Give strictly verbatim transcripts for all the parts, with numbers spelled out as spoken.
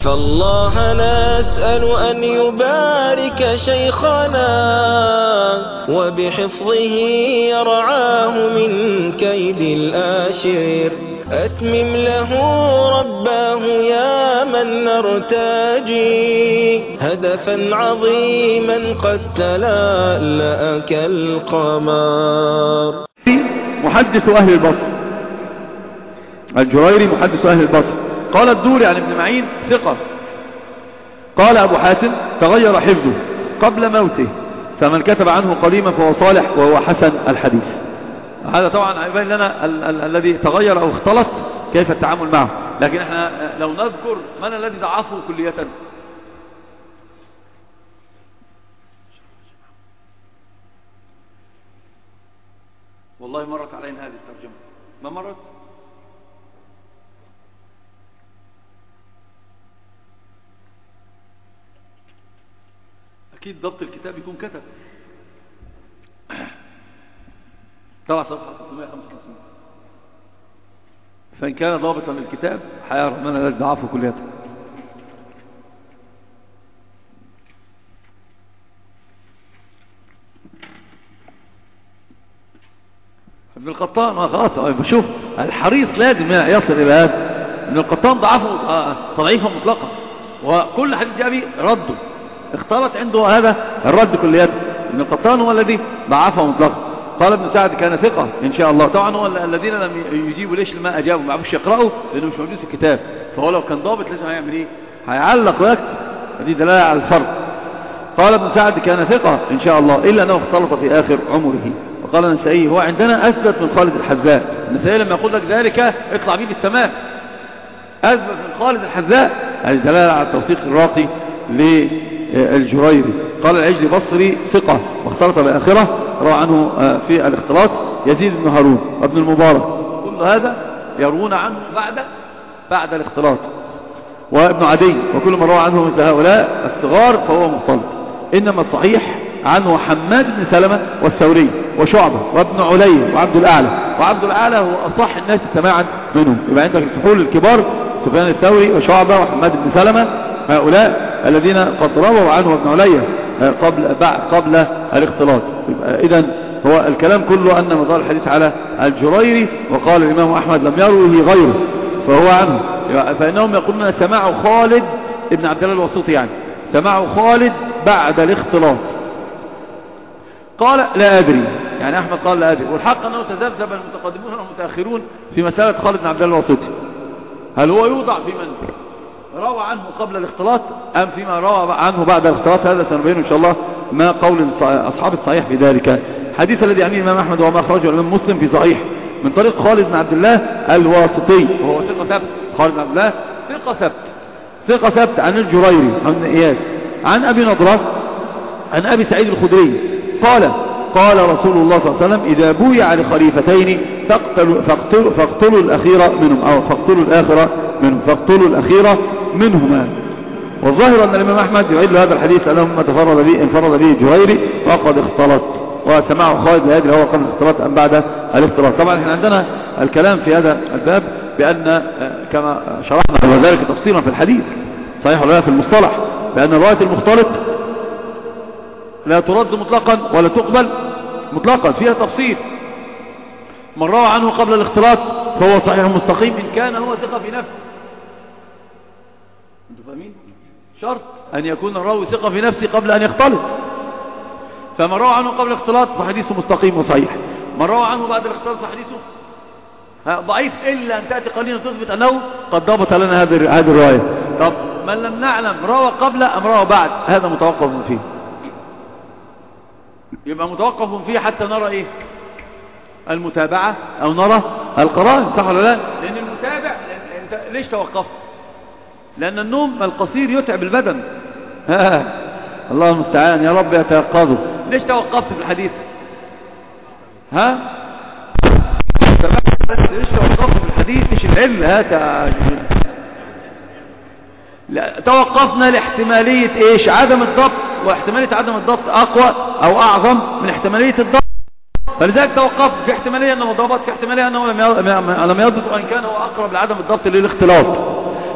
فالله نسأل أن يبارك شيخنا وبحفظه يرعاه من كيد الآشر. أتمم له رباه يا من نرتجي هدفا عظيما قد تلألأ كالقمر. محدث أهل البصر الجريري محدث أهل البصر قال الدوري عن ابن معين ثقة. قال أبو حاتم تغير حفظه قبل موته، فمن كتب عنه قديما فهو صالح وهو حسن الحديث. هذا طبعا يبين لنا ال ال الذي تغير أو اختلط كيف التعامل معه. لكن احنا لو نذكر من الذي ضعفه كلية، والله مرت علينا هذه الترجمة، ما مرت؟ أكيد ضبط الكتاب يكون كتب. طبعا صفحة ثلاثمائة وخمسة وخمسين، فإن كان ضابطا للكتاب حيرى من الذي ضعفه كلية. ابن القطان ما خلاص بشوف الحريص لازم يصل إلى هذا. ابن القطان ضعفه تضعيفا مطلقا، وكل حديث جابي رده اختلط عنده هذا الرد كليات. ابن القطان هو الذي ضعفه مطلقا. قال ابن سعد كان ثقة إن شاء الله. طبعا هو الذين لم يجيبوا ليش لما أجابوا ما عرفوش يقرأوا لأنه مش موجود في الكتاب، فهو لو كان ضابط لازم هيعمل إيه؟ هيعلق ويكتب. هذه دلالة على الفرق. قال ابن سعد كان ثقة إن شاء الله إلا أنه اختلط في آخر عمره. وقال النسائي هو عندنا أثبت من خالد الحذاء. النسائي لما يقول لك ذلك اطلع بيه بالسماء، أثبت من خالد الحذاء. هذه دلالة على التوثيق الراقي للجريري. قال العجلي بصري ثقة واختلط بآخرة، روى عنه في الاختلاط يزيد بن هارون وابن المبارك، كل هذا يروون عنه بعد بعد الاختلاط. وابن عدي وكل من روى عنه مثل هؤلاء الصغار فهو مختلط. إنما الصحيح عنه حماد بن سلمة والثوري وشعبة وابن علي وعبد الأعلى. وعبد الأعلى هو أصح الناس سماعا منهم. يبقى عندك الفحول الكبار سفيان الثوري وشعبة وحماد بن سلمة، هؤلاء الذين قد رووا عنه ابن علي قبل بعد قبل الاختلاط. إذن هو الكلام كله أن مدار الحديث على الجريري. وقال الإمام أحمد لم يروه غيره فهو عنه، فإنهم يقولون سماع خالد ابن عبد الله الوسطي، يعني سماع خالد بعد الاختلاط. قال لا أدري، يعني أحمد قال لا أدري. والحق أنه تذبذب المتقدمون والمتأخرون في مسألة خالد بن عبد الله الوسطي، هل هو يوضع في من روى عنه قبل الاختلاط أم فيما روى عنه بعد الاختلاط؟ هذا سنبين إن شاء الله ما قول أصحاب الصحيح في ذلك. حديث الذي عنه الإمام أحمد وما أخرجه الإمام مسلم في صحيح من طريق خالد بن عبد الله الواسطي، وهو ثقة ثبت. خالد بن عبد الله ثقة ثبت ثقة ثبت عن الجريري عن إياس عن أبي نضرة عن أبي سعيد الخدري قال قال رسول الله صلى الله عليه وسلم إذا بويع لخليفتين فاقتلوا, فاقتلوا, فاقتلوا الأخيرة منهم أو فاقتلوا الآخرة منهم فاقتلوا الأخيرة منهما. والظاهر أن الإمام أحمد يعيد هذا الحديث أنه تفرد به انفرد به الجريري وقد اختلط، وسمعه خالد لا يدري هو قبل الاختلاط أم بعد الاختلاط. طبعا احنا عندنا الكلام في هذا الباب بأن كما شرحنا وذلك تفصيلا في الحديث صحيح ولا في المصطلح، بأن رواية المختلط لا ترد مطلقا ولا تقبل مطلقا، فيها تفصيل. من روى عنه قبل الاختلاط فهو صحيح مستقيم إن كان هو ثقة في نفسه. انتوا فاهمين؟ شرط أن يكون الراوي ثقة في نفسه قبل أن يختلط. فمن روى عنه قبل الاختلاط فحديثه مستقيم وصحيح. من روى عنه بعد الاختلاط فحديثه ضعيف إلا أن تأتي قليلا تثبت أنه قد ضبط لنا هذه الرواية. طب من لم نعلم روى قبل أم روى بعد، هذا متوقف فيه. يبقى متوقف فيه حتى نرى إيه المتابعة أو نرى القرائن، صح ولا لا؟ لأن المتابع انت ليش توقفت؟ لأن النوم القصير يتعب البدن. الله المستعان، يا رب يتيقظوا. ليش توقفت في الحديث؟ ها ليش توقفت في الحديث؟ ايش العلة؟ هات لا توقفنا لاحتمالية ايش؟ عدم الضبط، واحتمالية عدم الضبط اقوى او اعظم من احتمالية الضبط، فلذلك توقفت. في احتمالية انه ضبط، في احتمالية انه لم يضبط وان كان هو اقرب لعدم الضبط للاختلاط.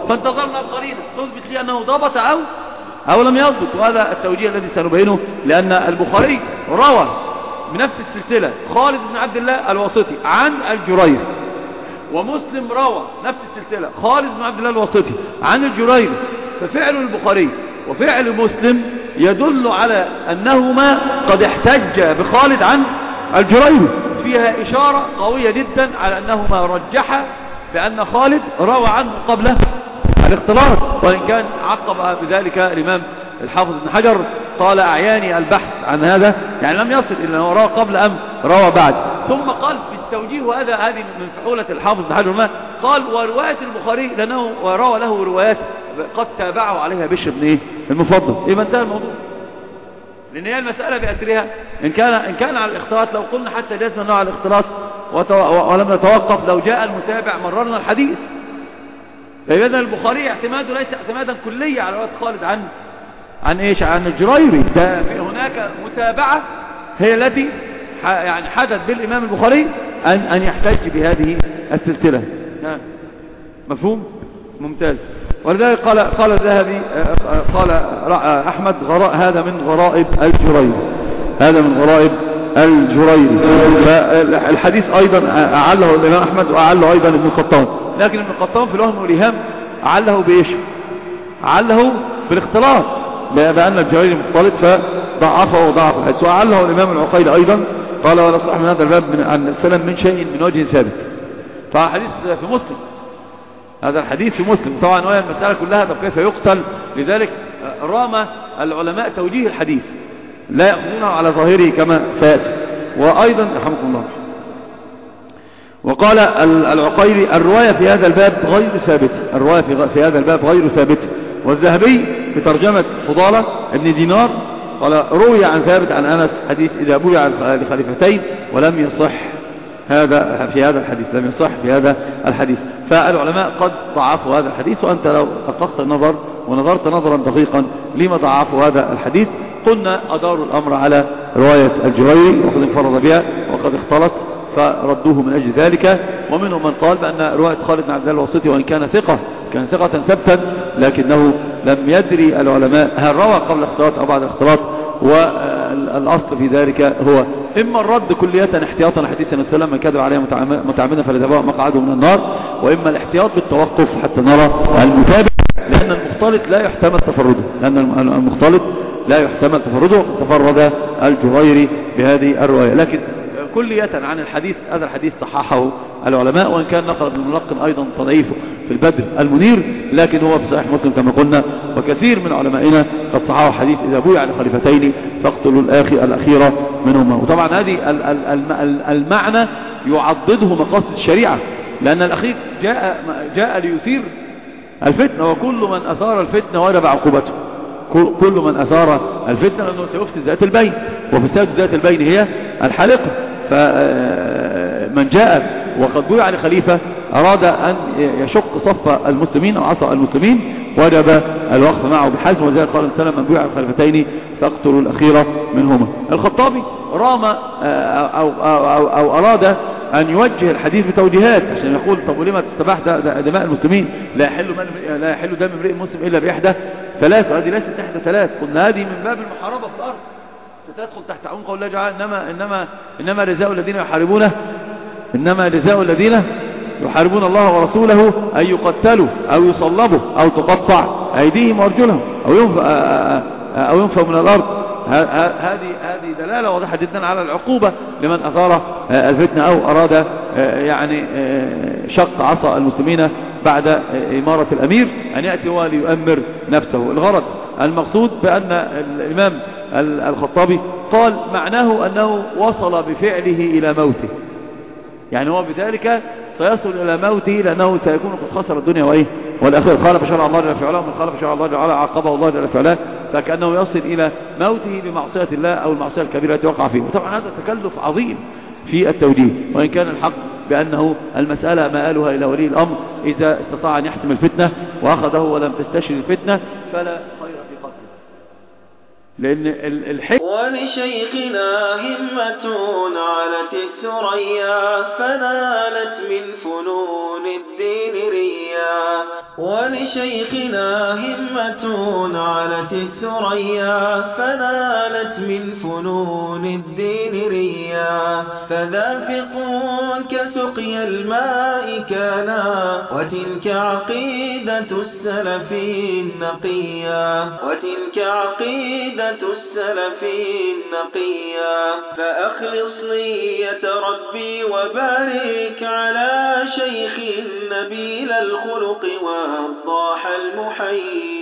فانتظرنا القرينة تثبت لي أنه ضبط أو أو لم يضبط. وهذا التوجيه الذي سنبينه، لأن البخاري روى بنفس السلسلة خالد بن عبد الله الواسطي عن الجريري، ومسلم روى نفس السلسلة خالد بن عبد الله الواسطي عن الجريري. ففعل البخاري وفعل مسلم يدل على أنهما قد احتج بخالد عن الجريري، فيها إشارة قوية جدا على أنهما رجحا بأن خالد روى عنه قبل الاختلاط. وإن كان عقب بذلك الإمام الحافظ ابن حجر قال أعياني البحث عن هذا، يعني لم يصل إلا أنه روى قبل أم روى بعد. ثم قال في التوجيه، وهذا هذه من فحولة الحافظ ابن حجر ما قال ورواية البخاري لأنه وروى له روايات قد تابعه عليها بشر بن إيه المفضل. يبقى انتهى الموضوع، لأن هي المسألة بأسرها. إن كان إن كان على الاختلاط لو قلنا حتى جازنا نوع الاختلاط ولم نتوقف، لو جاء المتابع مررنا الحديث. فإذا البخاري اعتماده ليس اعتمادا كليا على رواية خالد عن عن ايش عن الجريري، ده في هناك متابعة هي التي يعني حدث بالإمام البخاري أن أن يحتج بهذه السلسلة. مفهوم؟ ممتاز. ولذلك قال قال الذهبي قال أحمد غراء هذا من غرائب الجريري، هذا من غرائب الجريري. فالحديث أيضا أعله الإمام أحمد وأعله أيضا ابن القطان، لكن ابن القطان في الوهم والإيهام أعله بإيش؟ أعله بالاختلاط، بأن الجريري مختلط فضعفه وضعف الحديث. وأعله الإمام العقيلي أيضا قال ولا صح من هذا الباب من عن السلام من شيء من وجه ثابت. فالحديث في مسلم، هذا الحديث في مسلم طبعا، وهي المسألة كلها طب كيف يقتل. لذلك رام العلماء توجيه الحديث، لا يأخذونه على ظاهره كما سيأتي. وأيضا رحمكم الله، وقال العقيلي الرواية في هذا الباب غير ثابتة، الرواية في هذا الباب غير ثابتة. والذهبي في ترجمة فضالة ابن دينار قال روي عن ثابت عن أنس حديث إذا بويع لخليفتين ولم يصح هذا في هذا الحديث، لم يصح في هذا الحديث. فالعلماء قد ضعفوا هذا الحديث، وأنت لو دققت النظر ونظرت نظرا دقيقا لما ضعفوا هذا الحديث قلنا أداروا الأمر على رواية الجريري وقد انفرد بها وقد اختلط فردوه من أجل ذلك. ومنهم من قال بأن رواية خالد بن عبد الله الواسطي وإن كان ثقة كان ثقة ثبتا، لكنه لم يدري العلماء هل روى قبل الاختلاط أو بعد الاختلاط. والأصل في ذلك هو إما الرد كلية احتياطا لحديث النبي صلى الله عليه وسلم من كذب عليه متعمدا فليتبوأ مقعده من النار، وإما الاحتياط بالتوقف حتى نرى المتابع، لأن المختلط لا يحتمل تفرده، لأن المختلط لا يحتمل تفرده. تفرد الجريري بهذه الرواية، لكن كلية عن الحديث هذا الحديث صححه العلماء، وإن كان نقل ابن الملقن أيضا تضعيفه في البدر المنير، لكن هو في صحيح مسلم كما قلنا. وكثير من علمائنا قد صححوا حديث إذا بويع لخليفتين فاقتلوا الآخر الأخيرة منهما. وطبعا هذه المعنى يعضده مقاصد الشريعة، لأن الأخير جاء جاء ليثير الفتنة، وكل من أثار الفتنة وجب عقوبته. كل من أثار الفتنة لأنه سيفسد ذات البين، وفساد ذات البين هي الحلقة. فمن جاء وقد بويع لخليفة أراد أن يشق صف المسلمين أو عصا المسلمين وجب الوقف معه بحزم، وذلك قال السلام من بويع لخليفتين فاقتلوا الأخيرة منهما. الخطابي رام أو, أو, أو, أو أراد أن يوجه الحديث بتوجيهات عشان يقول طب ولما تستباح دماء المسلمين؟ لا يحل لا يحل دم امرئ مسلم إلا بإحدى ثلاث. هذه ليست إحدى ثلاث، قلنا هذه من باب المحاربة في الأرض تدخل تحت عنق الله جعل إنما إنما إنما جزاء الذين يحاربونه إنما جزاء الذين يحاربون الله ورسوله أن يقتلوا أو يصلبوا أو تقطع أيديهم وأرجلهم أو ينفوا أو ينفوا من الأرض. هذه هذه دلالة واضحة جدا على العقوبة لمن أثار الفتنة أو أراد يعني شق عصا المسلمين بعد إمارة الأمير أن يأتي هو ليؤمر نفسه. الغرض المقصود بأن الإمام الخطابي قال معناه أنه وصل بفعله إلى موته، يعني هو بذلك سيصل إلى موته لأنه سيكون قد خسر الدنيا وإيه والآخرة. خالف شرع الله جل وعلا، من خالف شرع الله جل وعلا عاقبه الله جل وعلا، فكأنه يصل إلى موته بمعصية الله أو المعصية الكبيرة التي وقع فيه. وطبعا هذا تكلف عظيم في التوجيه، وإن كان الحق بأنه المسألة مآلها إلى ولي الأمر إذا استطاع أن يحسم الفتنة وأخذه ولم تستشر الفتنة فلا خير في قتله. لأن الحكمة. ولشيخنا همة علت الثريا فنالت من فنون الدين ريا. ولشيخنا همة علت الثريا فنالت من فنون الدين ريا. فذافق كسقي الماء كانا وتلك عقيدة السلف النقيا. وتلك عقيدة السلف النقيا. فأخلص نية ربي وبارك على شيخ نبيل الخلق والضاح المحيي.